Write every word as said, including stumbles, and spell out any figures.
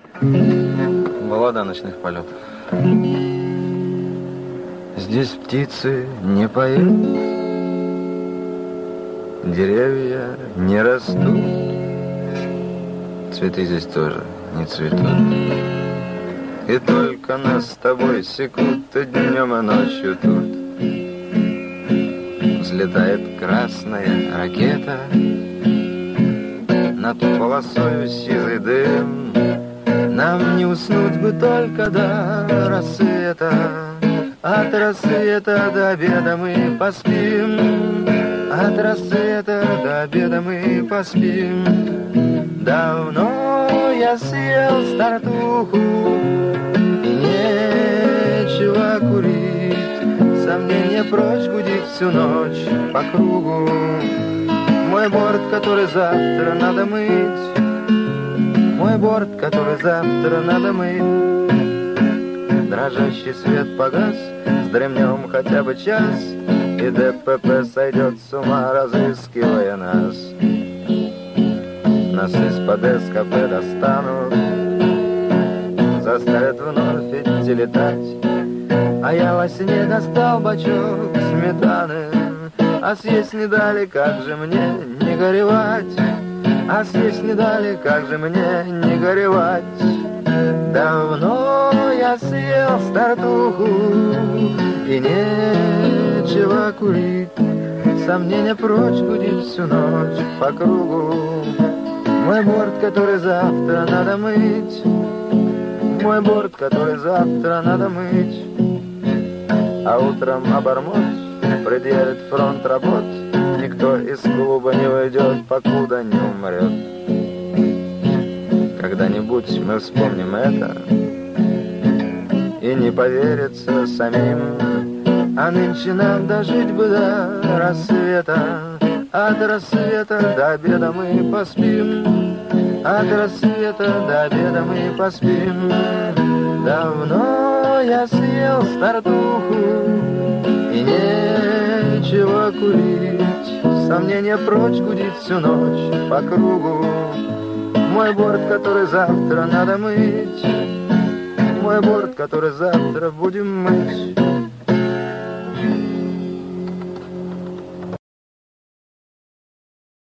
Баллада ночных полетов. Здесь птицы не поют, деревья не растут, цветы здесь тоже не цветут. И только нас с тобой секут и днем, и ночью тут. Взлетает красная ракета, над полосою сизый дым. Нам не уснуть бы только до рассвета, от рассвета до обеда мы поспим, от рассвета до обеда мы поспим. Давно я съел стартуху, и нечего курить, сомнение прочь гудит всю ночь по кругу. Мой борт, который завтра надо мыть, мой борт, который завтра надо мыть. Дрожащий свет погас, вздремнем хотя бы час, и ДПП сойдет с ума, разыскивая нас. Нас из-под СКП достанут, заставят вновь идти летать. А я во сне достал бачок сметаны, а съесть не дали, как же мне не горевать. А съесть не дали, как же мне не горевать. Давно я съел стартуху, и нечего курить, сомнение прочь гудит всю ночь по кругу. Мой борт, который завтра надо мыть, мой борт, который завтра надо мыть. А утром обормот, предъявит фронт работ, никто из клуба не войдет, покуда не умрет. Когда-нибудь мы вспомним это, и не поверится самим. А нынче нам дожить бы до рассвета, от рассвета до обеда мы поспим, от рассвета до обеда мы поспим. Давно я съел стартуху, и нечего курить, сомнение прочь гудит всю ночь по кругу. Мой борт, который завтра надо мыть, мой борт, который завтра будем мыть.